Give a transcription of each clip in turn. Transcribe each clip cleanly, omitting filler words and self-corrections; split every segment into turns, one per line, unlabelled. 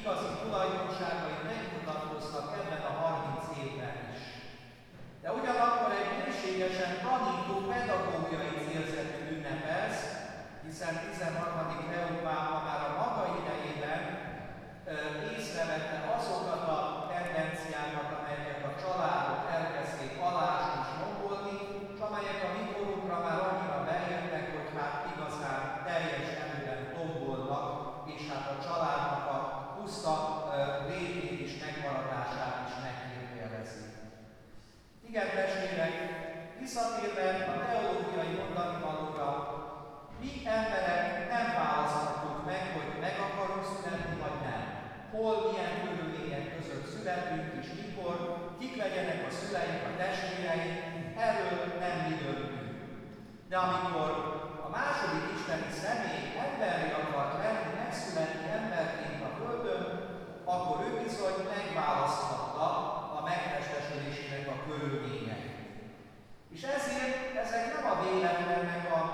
igazi tulajdonságai megmutatkoztak ebben a 30 évben is. De ugyanakkor egy mélységesen tanító pedagógiai célzetű ünnep ez, hiszen 13. Leópápa már a maga idejében észrevette azokat a tendenciákat, amelyeket a családok elkezdték alásni és rombolni, és amelyek a mi korunkra már annyira beértek, hogy hát igazán teljes erőben tombolnak, és hát a családnak a puszta létét és megmaradását is megkérdőjelezik. Igen, testvérek, visszatérve a teológiai mondani valóra, mi emberek nem választhatjuk meg, hogy meg akarunk születni, vagy nem. Hol, milyen körülmények között születünk, és mikor, kik legyenek a szüleink, a testvéreink, erről nem mi döntünk. De amikor a második isteni személy emberi akart lenni, megszületni emberként a földön, akkor ő bizony megválaszthatta a megtestesülésének a körülményeit. És ezért ezek nem a véletlennek a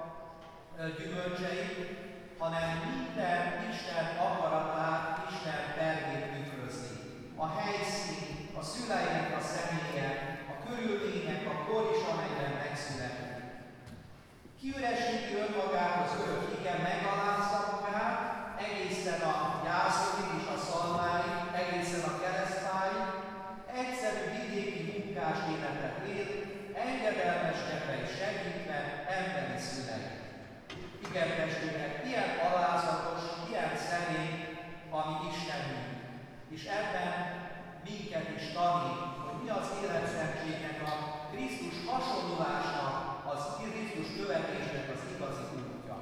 gyümölcsei, hanem minden Isten akaratát, Isten tervét tükrözi. A helyszín, a szüleinek a személye, a körülmények, a kor is, amelyben megszületik. Kiüresíti önmagát az örök ige, megalázza magát, egészen a gyászolig és a szalmáig, egészen a keresztfáig, egyszerű vidéki munkás életet él, engedelmeskedve és segítve emberi szüleit. Igen, testvérek, ilyen alázatos, ilyen szerény a mi Istenünk, és ebben minket is tanít, hogy mi az életszentségnek, a Krisztus hasonlulásnak, az Krisztus követésnek az igazi útja.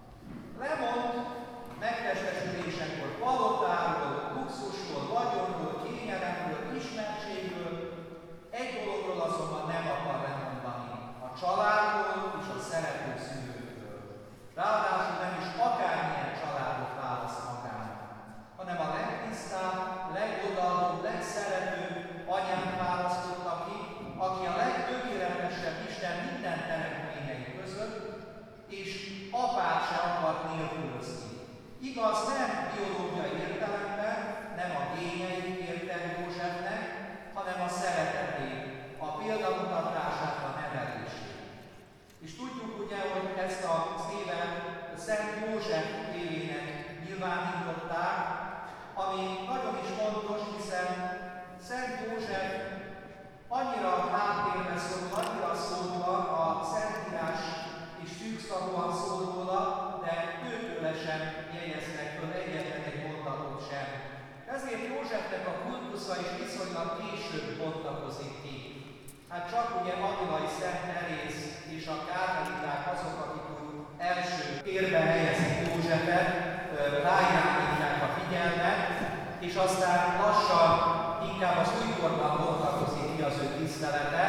Lemond megtestesülésekor palotáról, luxusról, vagyonról, kényelemről, ismertségről, egy dologról azonban nem akar lemondani, a családról és a szerető szülőkről. Ráadásul nem is akármilyen családot választ magának, hanem a legtisztább, legodaadóbb, legszeretőbb anyát választotta ki, aki a legtökéletesebb Isten minden teremtményei között, és apát se akart nélkülözni. Igaz, nem biológiai értelemben, nem a génjeit kérte Józsefnek, hanem a szeretetét, a példamutatását, a nevelését. És tudjuk ugye, hogy ezt az évet Szent József évének nyilvánították, ami nagyon is fontos, hiszen Szent József annyira háttérbe szól, annyira szólva a Szentírás is szűkszavúan szól róla, de őtőle sem jegyeztek föl egyetlen egy mondatot sem. Ezért Józsefnek a kultusza is viszonylag később bontakozik ki. Hát csak ugye Avilai Szent Teréz és a kármeliták azok, akik úgy első térbe helyezik Józsefet, ráirányítják a figyelmet, és aztán lassan inkább az újkorban bontakozik ki az ő tisztelete.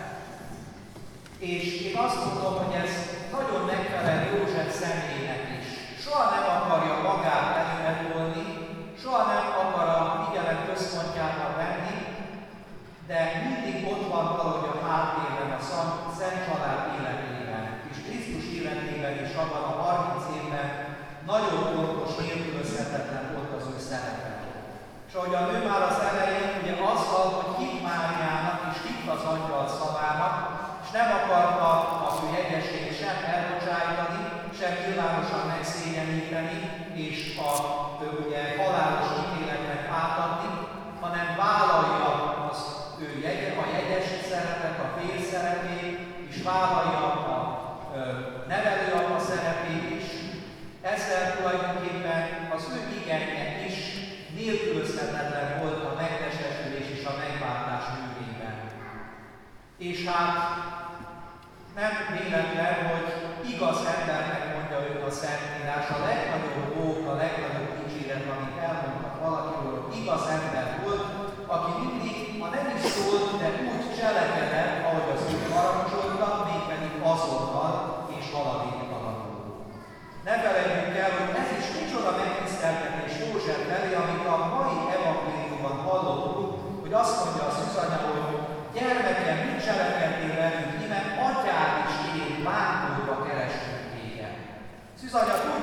És én azt mondom, hogy ez nagyon megfelel József személynek is. Soha nem akarja magát elüvetolni, soha nem akar a figyelem központjában venni, de mindig ott van valahogy a háttérben a Szent Család életében, és Krisztus életében is abban a 30 évben nagyon fontos, nélkülözhetetlen volt az ő szerepe. És ahogy a nő már az elején ugye azzal, hogy hit Máriának és hit az angyal szavának, és nem akarta az ő jegyességét sem elbocsájtani, sem nyilvánosan megszégyeníteni, és a ugye halálos ítéletnek átadni, hanem vállalja az ő a jegyes szerepet, a fél szerepét, és vállalja a nevelőapa szerepét is. Ezzel tulajdonképpen az ő igénye is nélkülözhetetlen volt a megtestesülés és a megváltás művében. És hát nem véletlen, hogy igaz embernek mondja őt a Szentírás, a legnagyobb ók, a legnagyobb dicséret, amit elmondtak valakiről, hogy igaz ember volt, aki mindig, ha nem is szólt, de úgy cselekedett, ahogy az ő parancsolta, mégpedig azonnal és haladéktalanul. Ne felejtjük el, hogy ez is micsoda megtiszteltetés József felé, amit a mai evangéliumban hallottuk, hogy azt mondja a szűzanya, hogy gyermekem, mit cselekedtél velünk, íme atyád is én bántóba kerestünk téged.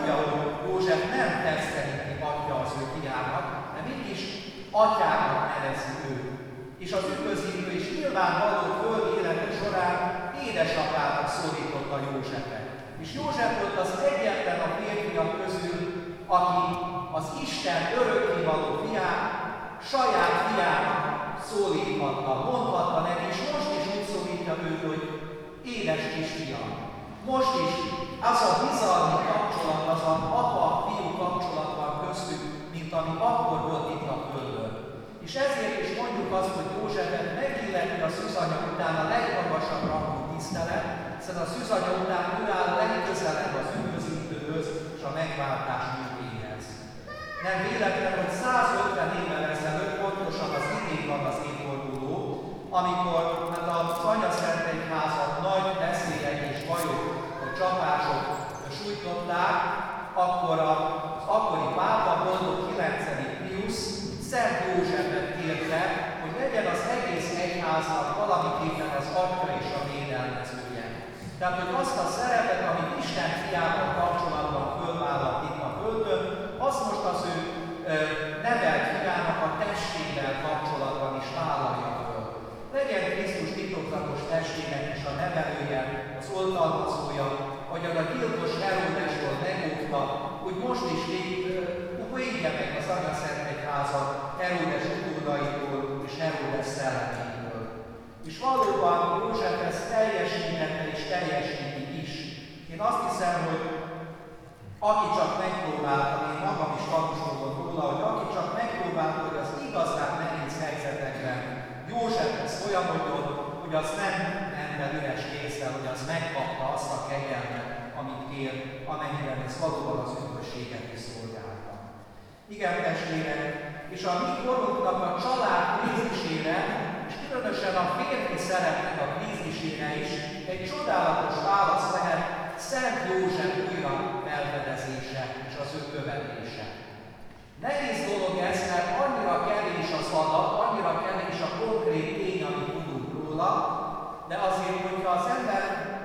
tudja, hogy József nem test szerinti atya az ő fiának, de mégis atyának nevezi ő. És az üdvözítő és nyilvánvaló földi élete során édesapának szólította Józsefet. És József volt az egyetlen a férfiak közül, aki az Isten örökkévaló fiát saját fiának szólíthatta, mondhatta neki, és most is úgy szólítja őt, hogy édes kisfiam. Most is az a bizalmi kapcsolat, az a apa-fiú kapcsolat van köztük, mint ami akkor volt itt a földön. És ezért is mondjuk azt, hogy Józsefet megilleti a szűzanya után a legmagasabb rangú tisztelet, hiszen a szűzanya után ő áll legközelebb az üdvözítőhöz és a megváltás művéhez. Nem véletlen, hogy 150 évvel ezelőtt, pontosan az idén van az évforduló, amikor az Anyaszentegyházat nagy veszélyek és bajok, csapások sújtották, akkor az akkori pápa, Boldog 9. Piusz Szent Józsefet kérte, hogy legyen az egész egyháznak valamiképpen az atya és a védelmezője. Tehát, hogy azt a szerepet, amit Isten fiával kapcsolatban fölvállalt itt a földön, azt most az ő nevelt fiának a testével kapcsolatban is vállalja föl. Legyen Krisztus titokzatos testének is a nevelője, az oltalmazója, ahogyan a gyilkos Heródesról megóvta, úgy most is védje meg az Anyaszentegyházat Heródes utódaitól és Heródes szelleméből. És valóban József ezt teljesítette és teljesíti is. Én azt hiszem, hogy aki csak megpróbálta, én magam is tanúskodom róla, hogy aki csak megpróbálta, hogy az igazán nehéz helyzetekben Józsefhez folyamodjon, hogy az nem ember üres kézzel, hogy az megkapta azt a kegyelmet, amit kér, amennyiben ez valóban az üdvösséget is szolgálta. Igen, testvérek, és a mi korunknak a család krízisére, és különösen a férfi szerepnek a krízisére is egy csodálatos válasz lehet Szent József újra felfedezése és az ő követése. Nehéz dolog ez, mert annyira kevés az adat, annyira kevés a konkrét tény, amit tudunk róla, de azért, hogyha az ember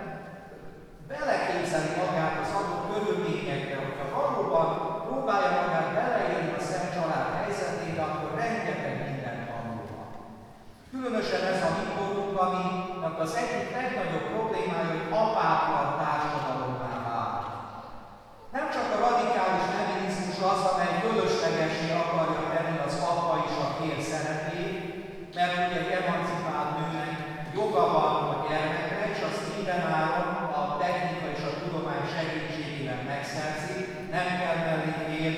beleképzeli magát az adott körülményekbe, hogyha valóban próbálja magát beleélni a Szent Család helyzetébe, akkor rengeteg mindent van róla. Különösen ez a mi korunk, aminek az egyik legnagyobb problémája, hogy apátlan társadalommá vált. Nem csak a radikális feminizmus az, amely fölöslegesé akarja tenni az apa és a fér szerepét, mert ugye egy emancipált nőnek joga van a gyermekre, és azt mindenáron a technika és a tudomány segítségével megszerzi, nem kell mellé fér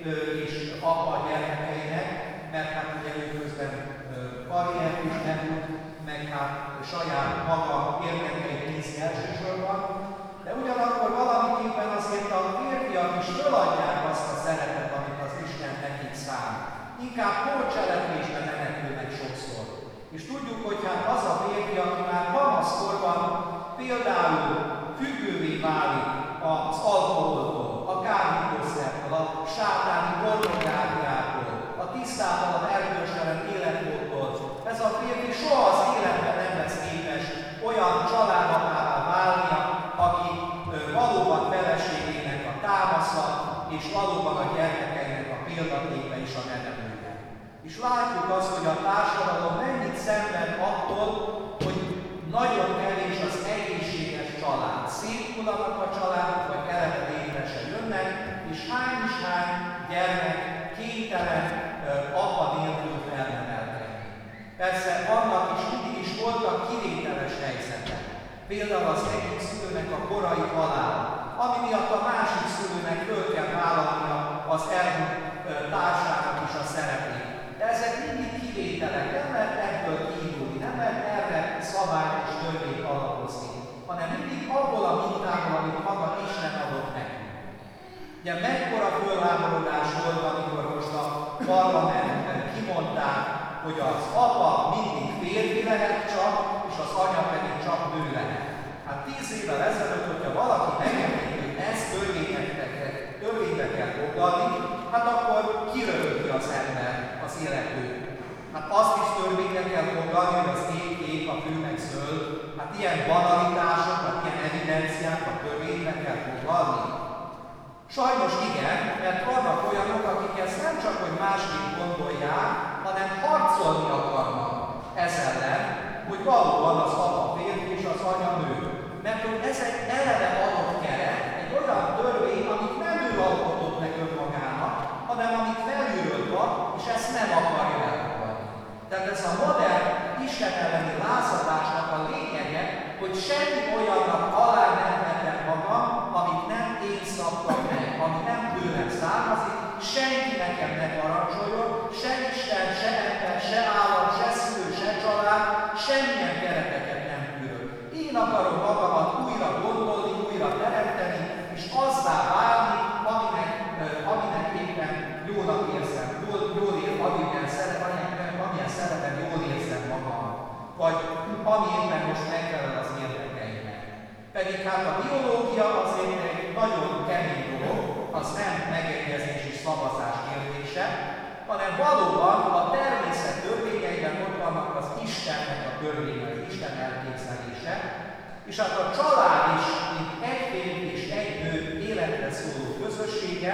és apa a gyermekeinek, mert hát ugye ő közben karriert is nem tud, meg hát saját maga érdekeit nézi elsősorban, de ugyanakkor valamiképpen azért a férfiak is föladják azt a szerepet, amit az Isten nekik szán. Inkább pótcselekvésbe menekülnek sokszor. És tudjuk, hogy hát az a férfi, aki már kamaszkorban például függővé válik az alkoholtól, a kábítószertől, a sátáni pornográfiától, a tisztátalan erkölcstelen életmódtól. Ez a férfi soha az életben nem lesz képes olyan családapává válnia, aki valóban feleségének a támasza, és valóban a gyermekeinek a példaképe és a nevelője. És látjuk azt, hogy a társadalom mennyit szenved attól, hogy nagyon kevés az egészséges család. Széthullanak a családok, vagy kelete létre se jönnek, és hány gyermek kénytelen apa nélkül felnevelkedni. Persze vannak és mindig is voltak kivételes helyzetek. Például az egyik szülőnek a korai halál, ami miatt a másik szülőnek föl kell vállalnia az elmúlt társának is a szerepét. De ezek mindig kivételek, nem lehet ebből kiindulni, nem lehet erre szabályt és törvényt alapozni, hanem mindig abból a mintából, amit maga Isten adott nekünk. Ugye mekkora fölháborodás volt, amikor most a parlamentben kimondták, hogy az apa mindig férfi lehet csak, és az anya pedig csak nő lehet. Hát 10 évvel ezelőtt, hogyha valaki megengedi, hogy ezt törvénybe kell foglalni, hát akkor kiröhögti az ember az illető. Hát azt is törvénybe kell foglalni, hogy az ég a fűnek zöld. Hát ilyen banalitások, hát ilyen evidenciák a törvénybe kell foglalni. Sajnos igen, mert vannak olyanok, akik ezt nem csak hogy másképp gondolják, hanem harcolni akarnak ez ellen, hogy valóban az apa férfi és az anya nő. Mert hogy ez egy eleve adott keret, egy olyan törvény, amit nem ő alkotott meg önmagának, hanem amit felülről van, és ezt nem akarja elfogadni. Tehát ez a modern Isten elleni lázadásnak a lényege, hogy semmi olyannak alá nem vetem magam, amit nem én szabtam meg, ami nem tőlem származik, senki nekem ne parancsoljon, se Isten, se ember, se állam, se szülő, se család, semmilyen kereteket nem tűrök. Én akarom magamat újra gondolni, újra teremteni, és azzá válni, aminek éppen jónak érzem, amilyen szeretem, jól érzem magamat, vagy ami éppen most megfelel az érdekeimnek. Pedig hát a biológia azért egy nagyon kemény dolog, az nem megegyezés és szavazás kérdése, hanem valóban a természet törvényeiben ott vannak az Istennek a törvénye, az Isten elképzelése, és hát a család is, mint egy férfi és egy nő életre szóló közössége,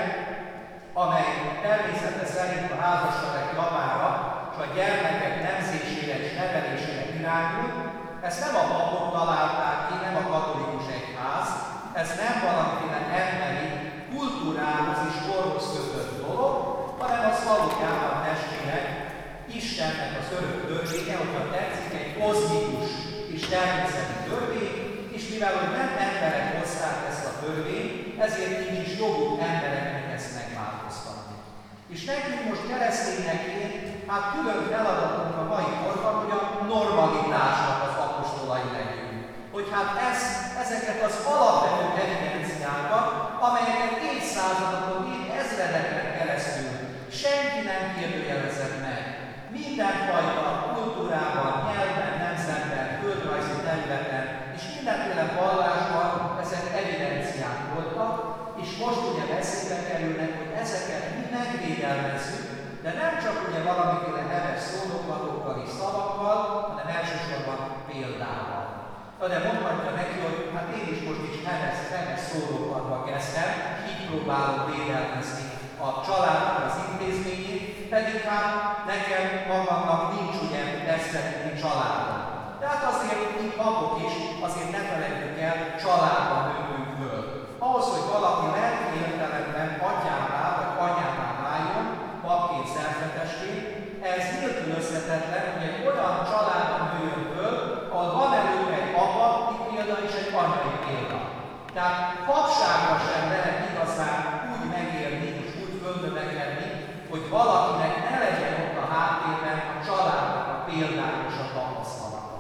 amely természete szerint a házasság javára és a gyermekek nemzésére és nevelésére irányul. Ezt nem a papok találták ki, nem a katolikus egyház, ez nem valamiféle emberi, kultúrához és korhoz kötött dolog, hanem az valójában testvérek Istennek az örök törvénye, hogyha tetszik, egy kozmikus és természeti törvény, és mivel hogy nem emberek hozták ezt a törvényt, ezért nincs is joguk embereknek ezt megváltoztatni. És nekünk most keresztényekként, hát külön feladatunk a mai korban, hogy a normalitásnak az apostolai legyünk. Hogy hát ezeket az alapvető evidenciákat, amelyeket évszázadokon, ezredeken keresztül senki nem kérdőjelezett meg. Mindenfajta kultúrában, nyelven, nemzetben, földrajzi területen és mindenféle vallásban ezek evidenciák voltak, és most ugye veszélybe kerülnek, hogy ezeket mi megvédelmezzük, de nem csak ugye valamiféle neves szónoklatokkal és szavakkal, hanem elsősorban példával. De mondhatja neki, hogy hát én is most is neves szólókatba kezdtem, így próbálok védelmezni a családnak az intézményét, pedig hát nekem magamnak nincs ugye beszélni családban. Tehát azért mi papok is, azért ne felejtjük el, családban nőttünk föl. Ahhoz, hogy valaki lelki értelemben atyává vagy anyává váljon, papként, szerzetesként, ez nélkülözhetetlen, hogy egy olyan családban nőjön föl, ahol van előbb egy apai példa és egy anyai példa. Tehát papságra sem lehet igazán úgy megérni és úgy földövekedni, hogy valakinek ne legyen ott a háttérben a családnak a példája és a tapasztalata.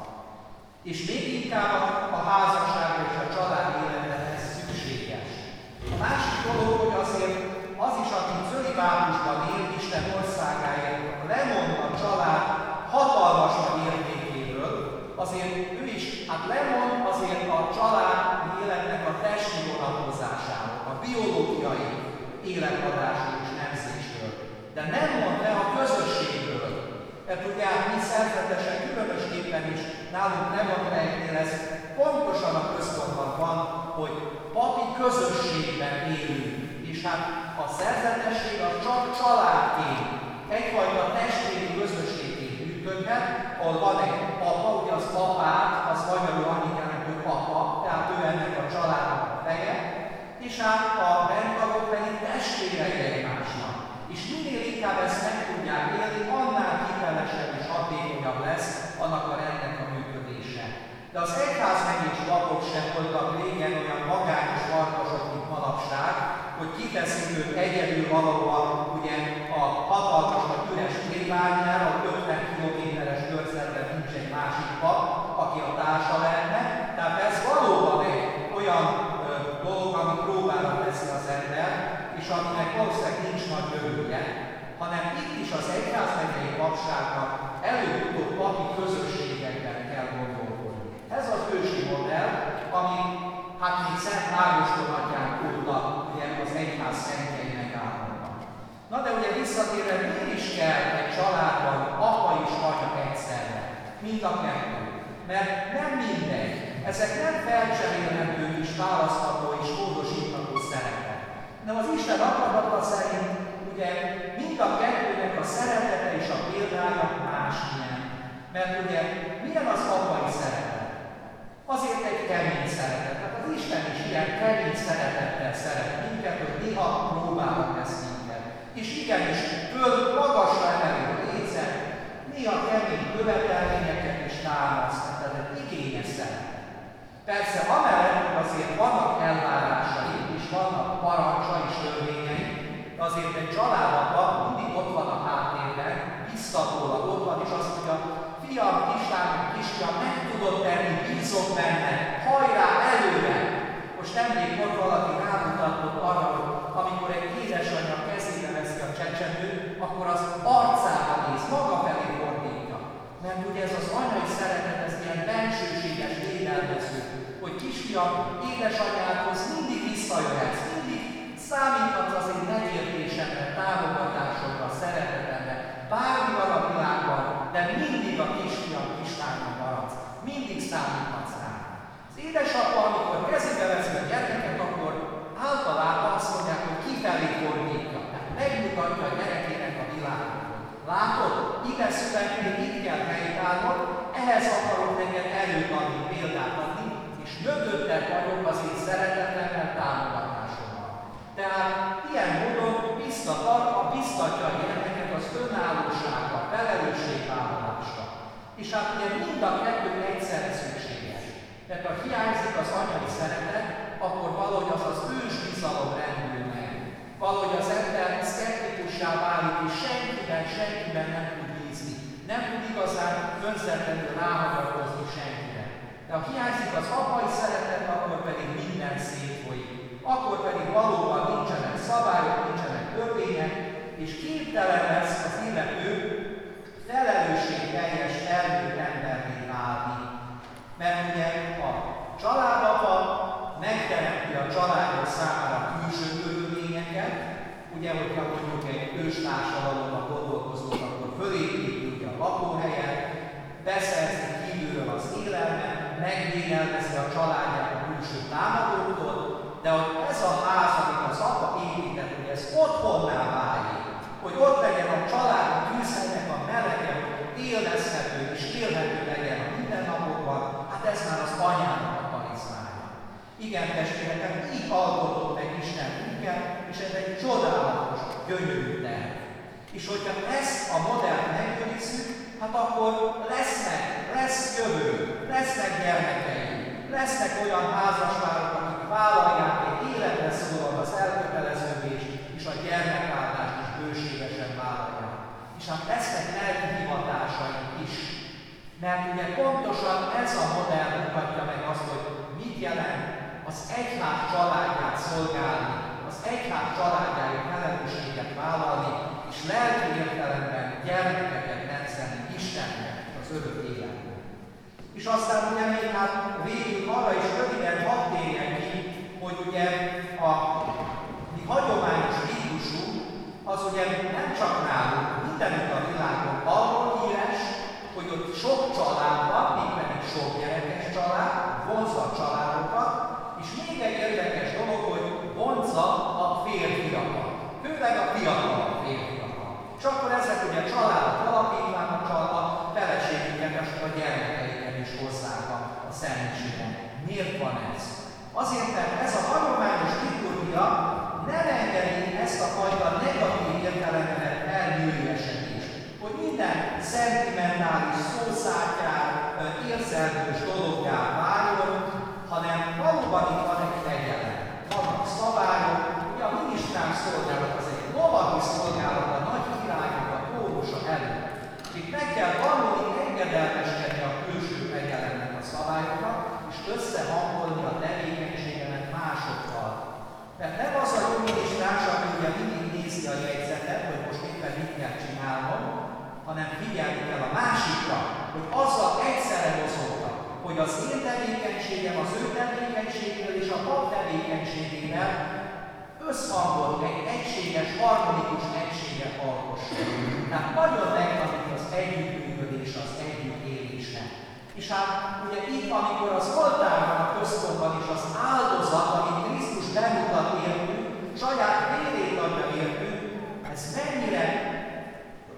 És még inkább a házasságra és a család életben ez szükséges. A másik dolog, hogy azért az is, aki cölibátusban él Isten országáért, lemond a család hatalmas nagy értékéről, azért ő is, hát lemond azért a család életnek a testi vonatkozásáról, a biológiai életadásról és nemzésről. De nem mond le a közösségről. Mert ugye mi szerzetesen különösképpen is nálunk Nevatrejeknél ez pontosan a központban van, hogy papi közösségben élünk. És hát a szerzetesség az csak családként, egyfajta testvéri közösségként működhet, ahol van egy apa, ugye az apát, az magyarul annyit jelent, hogy apa, tehát ő ennek a családnak a feje, és hát a rendtagok pedig testvérei egymásnak. És minél inkább ezt meg tudják élni, annál hitelesebb és hatékonyabb lesz annak a rendnek a működése. De az egyházmegyés papok sem voltak régen olyan magányos farkasok, mint manapság, hogy kiteszik őt egyedül valóban ugye a hatalmas, a üres plébániára, a 50 kilométeres körzetben nincs egy másik pap, aki a társa lenne. Tehát ez valóban egy olyan dolog, ami próbára teszi az ember, és aminek valószínűleg nincs nagy jövője, hanem itt is az egyházmegyei papságnak előbb-utóbb papi közösségekben kell gondolkodni. Ez az ősi modell, ami hát még Szent Ágoston atyánk óta ugye az egyház szentjei megállapodnak. Na de ugye visszatérve, miért is kell egy családban apa és anya egyszerre? Mind a kettő. Mert nem mindegy. Ezek nem felcserélhető és választható és módosítható szerepek. De az Isten akarata szerint ugye mind a kettőnek a szeretete és a példája másmilyen. Mert ugye milyen az apai szeretet? Azért egy kemény szeretet. Tehát az Isten is ilyen kemény szeretettel szeret minket, hogy néha próbálnak ezt minket. És igenis, föl magasra emeli a lécet, néha kemény követelményeket is támaszt, tehát egy igényes szeretet. Persze, amellett azért vannak elvárásai, és vannak parancsa és törvényei, de azért egy családapa mindig ott van a háttérben, biztatólag ott van, és azt mondja, fiam, kislányom, kisfiam, meg tudod tenni, bízok benne, hajrá, előre! Most nemrég ott valaki rámutatott arra, hogy amikor egy édesanyja kezébe veszi a csecsemőt, akkor az arcába néz, maga felé fordítja. Mert ugye ez az anyai szeretet, ez ilyen bensőséges, védelmező, hogy kisfiam, édesanyádhoz mindig visszajöhetsz, mindig számíthatsz az én megértésemre, támogatásodra, szeretetemre, bármi van a világban, de mindig a kisfiam, kislányom maradsz, mindig számíthatsz rá. Az édesapa, amikor kezébe veszi a gyermeket, akkor általában azt mondják, hogy kifelé fordítja, tehát megmutatja a gyerekének a világot. Látod, ide születnél, itt kell helytállnod, ehhez akarok neked erőt adni, példát adni, és mögötted vagyok az én szeretetemmel, támogatásommal. Tehát ilyen módon biztatja a gyermeket az önállóságra, felelősségvállalásra. És hát ugye mind a kettő egyszerre szükséges. Tehát ha hiányzik az anyai szeretet, akkor valahogy az ősbizalom rendül meg. Valahogy az ember szkeptikussá válik, és senkiben nem tud bízni. Nem tud igazán önzetlenül ráhagyatkozni senkire. De ha hiányzik az apai szeretet, akkor pedig minden szétfolyik. Akkor pedig valóban nincsenek szabályok, nincsenek törvények, és képtelen lesz az illető felelősségteljes felnőtt emberré válni. Mert ugye a családapa megteremti a családok számára külső körülményeket, ugye, hogyha mondjuk egy őstársadalomban gondolkozunk, akkor fölépíti a lakóhelyet, beszerzi kívülről az élelmet, megvédelmezi a családját a külső támadóktól, de hogy ez a ház, amit az apa épített, hogy ez otthonná váljék, hogy ott legyen a családi tűzhelynek a melege, hogy élvezhető és élhető legyen a mindennapokban, hát ez már az anyának a karizmája. Igen, testvérek, így alkotott meg Isten minket, és ez egy csodálatos, gyönyörű terv. És hogyha ezt a modellt megőrizzük, hát akkor lesz jövő, lesznek gyermekeink, lesznek olyan házaspárok, akik vállalják egy életre szólóan az elköteleződést, és a gyermekváltást is bőségesen vállalják. És hát lesznek lelki hivatásaink is. Mert ugye pontosan ez a modell mutatja meg azt, hogy mit jelent az egyház családját szolgálni, az egyház családjáért felelősséget vállalni, és lelki értelemben gyermekeket nemzeni Istennek az örök életben. És aztán ugye még hát végül arra is röviden hadd térjen ki, hogy ugye a mi hagyományos rítusú, az ugye nem csak nálunk, mindenütt a világon arról híres, hogy ott sok család van, mégpedig sok gyerekes család, vonzza a családokat, és még egy érdekes dolog, hogy vonzza a férfiakat, főleg a fiatal férfiakat. És akkor ezek ugye családot alapítanak, a feleségüket, a gyermekeiket is hozzák a szentségben. Miért van ez? Azért, mert ez a hagyományos liturgia nem engedi ezt a fajta negatív értelemben elműlyesedést, hogy minden szentimentális szószátjár, érzelműs dologgá váljon, hanem valóban itt van egy fegyelem. Vannak szabályok, ugye a minisztránk szolgálat az egy lovagi szolgálat a nagy királyok a kórusa előtt. Itt meg kell tanulni engedelmeskedni a külső fegyelemnek a szabályokra, és összehangolni a tevékenységemet másokkal. Mert nem az a jó minisztráns, aki ugye mindig nézi a jegyzetet, hogy most éppen mit kell csinálnom, hanem figyelni kell a másikra, hogy azzal egyszerre mozognak, hogy az én tevékenységem az ő tevékenységével és a pap tevékenységével összhangolt egy egységes, harmonikus egységet alkosson. Tehát nagyon megtanít az együttműködés, az együttélésnek. És hát ugye itt, amikor az oltárban a központban is az áldozat, amit Krisztus bemutat értünk, saját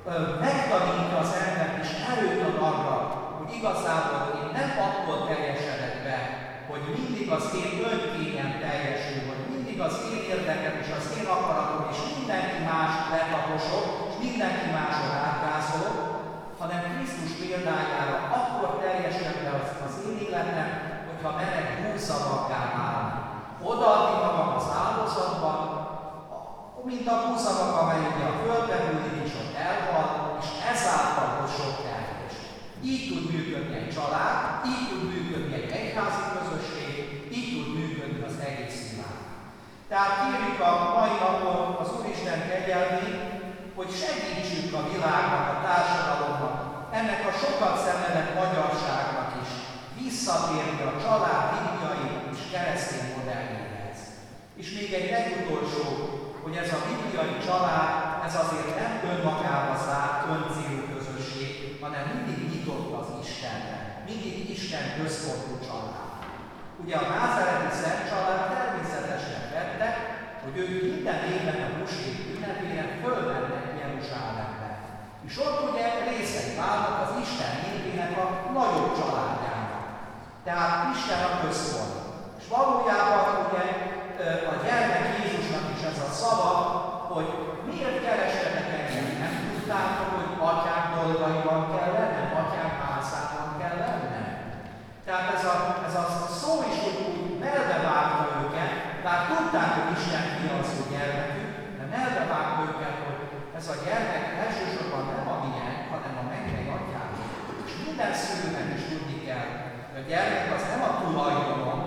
megtanítja az embert és erőt ad arra, hogy igazából én nem attól teljesedek be, hogy mindig az én önkényem teljesül, hogy mindig az én érdekem és az én akaratom és mindenki más letaposok, és mindenki máson átgázolok, hanem Krisztus példájára akkor teljesül be az én életem, hogyha merek húszavaggá válni. Odaadni magam az áldozatban, mint a húszavak, amely ugye a földbe hullik és ott elhal, és ezáltal hoz sok termést. Így tud működni egy család, így tud működni egy egyházi közösség, így tud működni az egész világ. Tehát kérjük a mai napon az Úristen kegyelmét, hogy segítsük a világnak, a társadalomnak, ennek a sokat szenvedett magyarságnak is visszatérni a család bibliai és keresztény modelljéhez. És még egy legutolsó, hogy ez a bibliai család, ez azért nem önmagába zárt, öncélú közösség, hanem mindig nyitott az Istenre, mindig Isten központú család. Ugye a názáreti Szent Család természetesen vette, hogy ők minden évben a húsvét ünnepére fölmennek Jeruzsálembe. És ott ugye részei válnak az Isten népének a nagyobb családjának. Tehát Isten a központ. És valójában ugye a gyermek Jézusnak is ez a szava, hogy miért kerestetek engem? Nem tudtátok, hogy atyák dolgaiban kell lennem, atyák házában kell lennem? Tehát ez a szó is úgy melbevágta őket, bár tudták, hogy Isten fia az ő gyermekük, de melbevágta őket, hogy ez a gyermek elsősorban nem a miénk, hanem a mennyei atyák. És minden szülőnek is tudni kell, hogy a gyermek az nem a tulajdonom,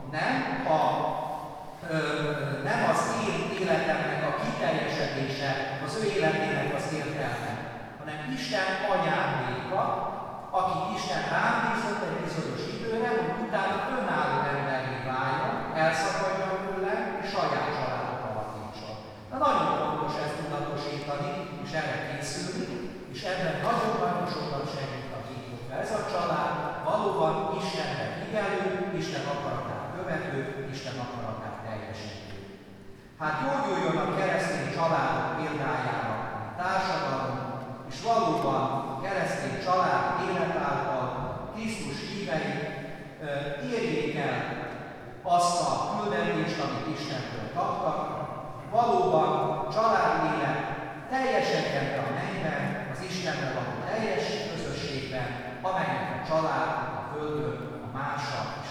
nem az én életemnek a kiteljesedése, az ő életének az értelme, hanem Isten ajándéka, aki Isten rám bízott egy bizonyos időre, hogy utána önálló emberré váljon, elszakadjon tőlem, és saját családot alakítson. De nagyon fontos ezt tudatosítani, és erre készülni, és ebben nagyon-nagyon sokat segít a hitünkre. Ez a család valóban Istenre figyelő, Isten akaratát követő, Isten akaratát teljesítő. Hát gyógyuljon a keresztény családok példájára a társadalom, és valóban a keresztény család élet által Krisztus hívei érjék el azt a küldetést, amit Istentől kaptak, valóban családélet teljesedjen be a mennyben, az Istennel való teljes közösségben, amelynek a család a földön a mása